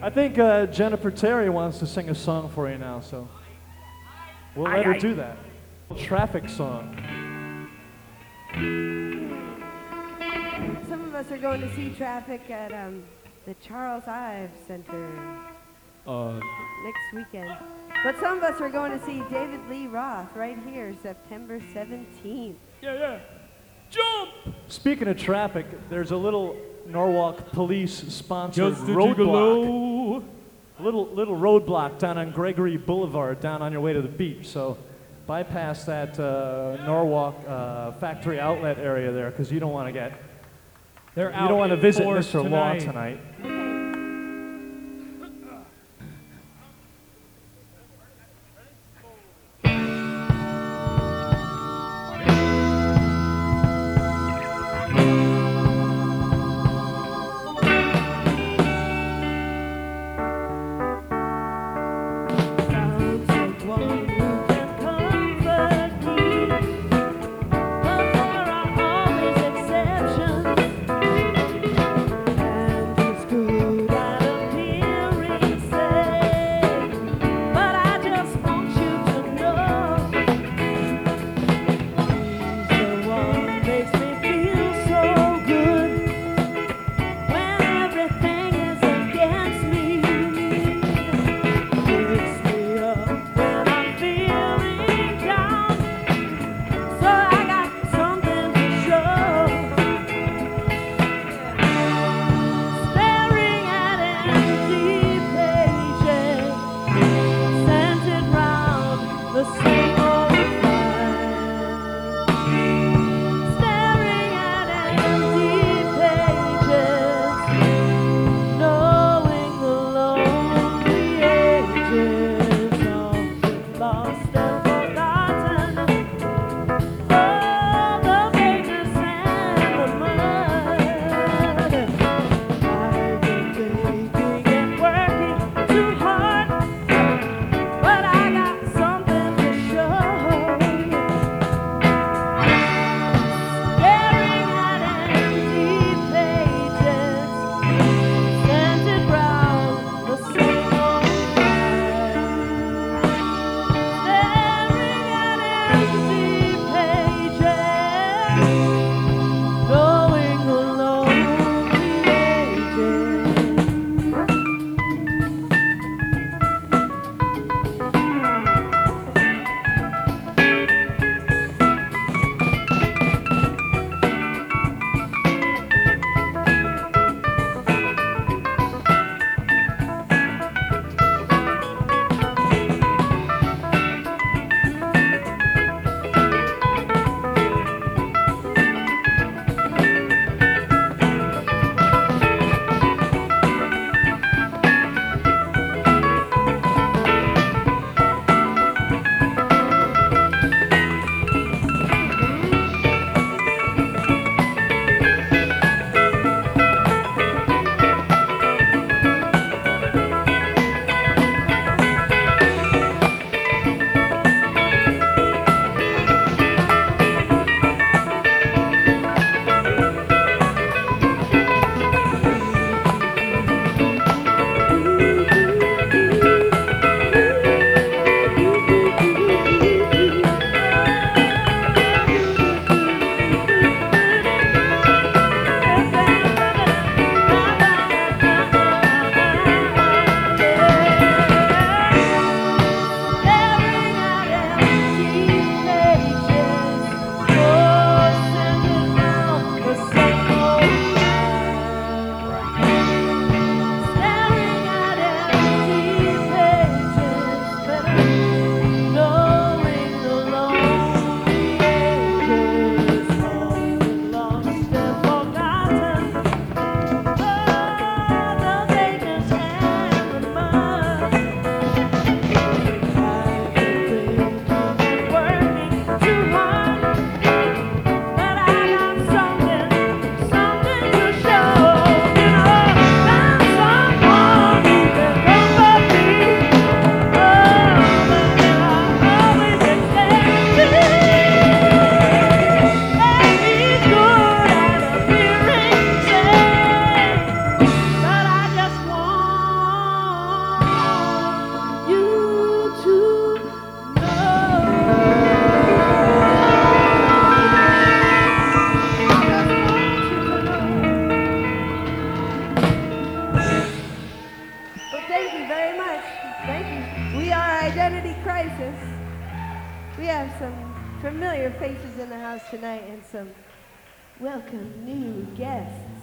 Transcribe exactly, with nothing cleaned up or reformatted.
I think uh, Jennifer Terry wants to sing a song for you now, so we'll let Aye, her aye. do that. Traffic song. Some of us are going to see Traffic at um, the Charles Ives Center Uh, next weekend. But some of us are going to see David Lee Roth right here, September seventeenth. Yeah, yeah. Jump! speaking of traffic, there's a little Norwalk police-sponsored Just a roadblock. gigolo. Little little roadblock down on Gregory Boulevard, down on your way to the beach. So bypass that uh, Norwalk uh, factory outlet area there, because you don't want to get They're you out don't want to visit for Mister Law tonight. tonight. Sounds of one who can comfort me, but there are always exceptions. And it's good Well, thank you very much. Thank you. We are Identity Crisis. We have some familiar faces in the house tonight and some welcome new guests.